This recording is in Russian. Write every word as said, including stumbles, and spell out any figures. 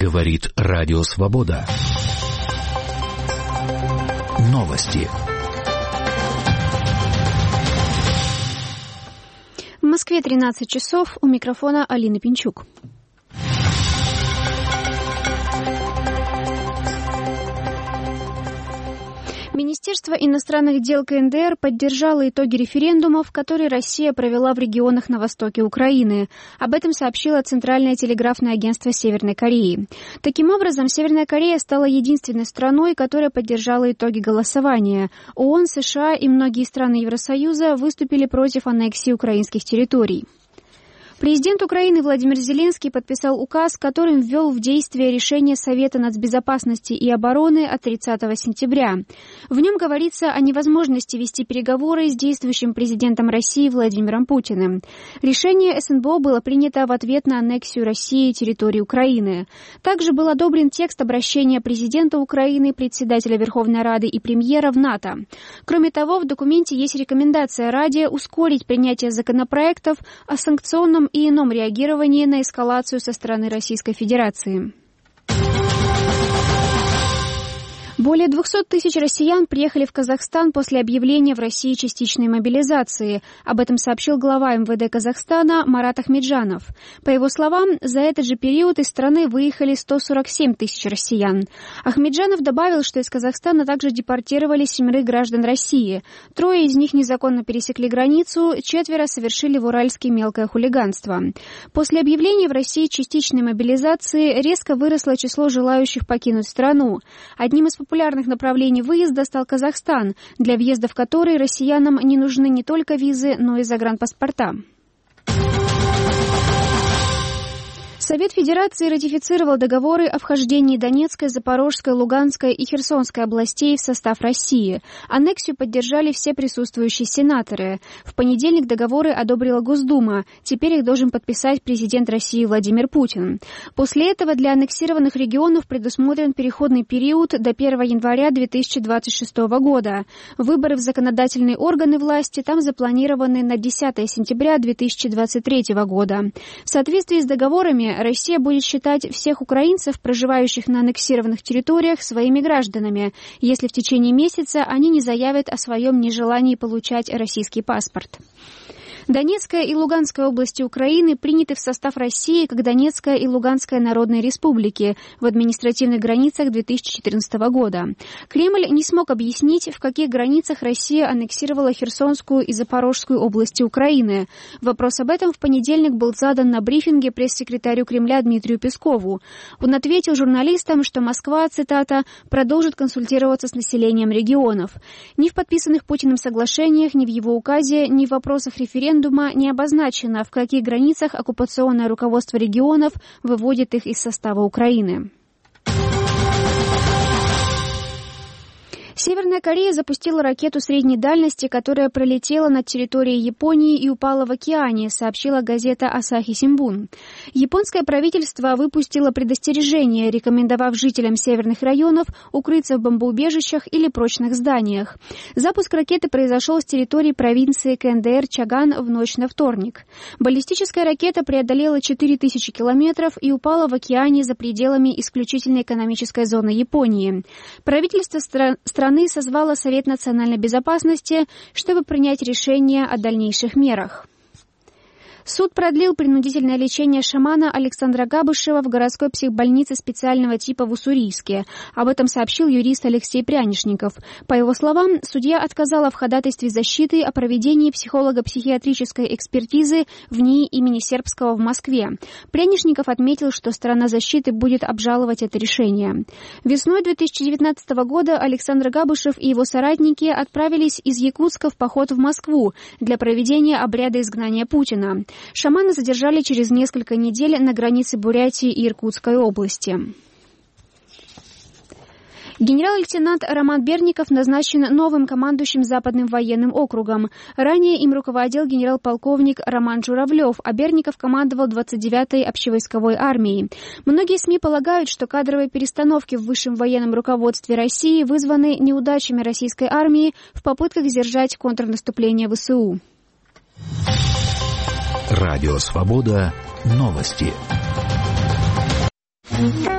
Говорит Радио Свобода. Новости. В Москве тринадцать часов. У микрофона Алина Пинчук. Министерство иностранных дел КНДР поддержало итоги референдумов, которые Россия провела в регионах на востоке Украины. Об этом сообщило Центральное телеграфное агентство Северной Кореи. Таким образом, Северная Корея стала единственной страной, которая поддержала итоги голосования. ООН, США и многие страны Евросоюза выступили против аннексии украинских территорий. Президент Украины Владимир Зеленский подписал указ, которым ввел в действие решение Совета нацбезопасности и обороны от тридцатого сентября. В нем говорится о невозможности вести переговоры с действующим президентом России Владимиром Путиным. Решение СНБО было принято в ответ на аннексию России территории Украины. Также был одобрен текст обращения президента Украины, председателя Верховной Рады и премьера в НАТО. Кроме того, в документе есть рекомендация Раде ускорить принятие законопроектов о санкционном и ином реагировании на эскалацию со стороны Российской Федерации. Более двухсот тысяч россиян приехали в Казахстан после объявления в России частичной мобилизации. Об этом сообщил глава эм вэ дэ Казахстана Марат Ахмеджанов. По его словам, за этот же период из страны выехали сто сорок семь тысяч россиян. Ахмеджанов добавил, что из Казахстана также депортировали семерых граждан России. Трое из них незаконно пересекли границу, четверо совершили в Уральске мелкое хулиганство. После объявления в России частичной мобилизации резко выросло число желающих покинуть страну. Одним из популярных направлений выезда стал Казахстан, для въезда в который россиянам не нужны не только визы, но и загранпаспорта. Совет Федерации ратифицировал договоры о вхождении Донецкой, Запорожской, Луганской и Херсонской областей в состав России. Аннексию поддержали все присутствующие сенаторы. В понедельник договоры одобрила Госдума. Теперь их должен подписать президент России Владимир Путин. После этого для аннексированных регионов предусмотрен переходный период до первого января две тысячи двадцать шестого года. Выборы в законодательные органы власти там запланированы на десятого сентября две тысячи двадцать третьего года. В соответствии с договорами Россия будет считать всех украинцев, проживающих на аннексированных территориях, своими гражданами, если в течение месяца они не заявят о своем нежелании получать российский паспорт. Донецкая и Луганская области Украины приняты в состав России как Донецкая и Луганская народные республики в административных границах две тысячи четырнадцатого года. Кремль не смог объяснить, в каких границах Россия аннексировала Херсонскую и Запорожскую области Украины. Вопрос об этом в понедельник был задан на брифинге пресс-секретарю Кремля Дмитрию Пескову. Он ответил журналистам, что Москва, цитата, продолжит консультироваться с населением регионов. Ни в подписанных Путиным соглашениях, ни в его указе, ни в вопросах референдума не обозначено, в каких границах оккупационное руководство регионов выводит их из состава Украины. Северная Корея запустила ракету средней дальности, которая пролетела над территорией Японии и упала в океане, сообщила газета Асахи Симбун. Японское правительство выпустило предостережение, рекомендовав жителям северных районов укрыться в бомбоубежищах или прочных зданиях. Запуск ракеты произошел с территории провинции КНДР Чаган в ночь на вторник. Баллистическая ракета преодолела четыре тысячи километров и упала в океане за пределами исключительной экономической зоны Японии. Правительство стра- страны созвало Совет национальной безопасности, чтобы принять решение о дальнейших мерах. Суд продлил принудительное лечение шамана Александра Габышева в городской психбольнице специального типа в Уссурийске. Об этом сообщил юрист Алексей Прянишников. По его словам, судья отказала в ходатайстве защиты о проведении психолого-психиатрической экспертизы в НИИ имени Сербского в Москве. Прянишников отметил, что сторона защиты будет обжаловать это решение. Весной две тысячи девятнадцатого года Александр Габышев и его соратники отправились из Якутска в поход в Москву для проведения обряда изгнания Путина. Шамана задержали через несколько недель на границе Бурятии и Иркутской области. Генерал-лейтенант Роман Берников назначен новым командующим Западным военным округом. Ранее им руководил генерал-полковник Роман Журавлев, а Берников командовал двадцать девятой общевойсковой армией. Многие СМИ полагают, что кадровые перестановки в высшем военном руководстве России вызваны неудачами российской армии в попытках сдержать контрнаступление ВСУ. Радио Свобода. Новости.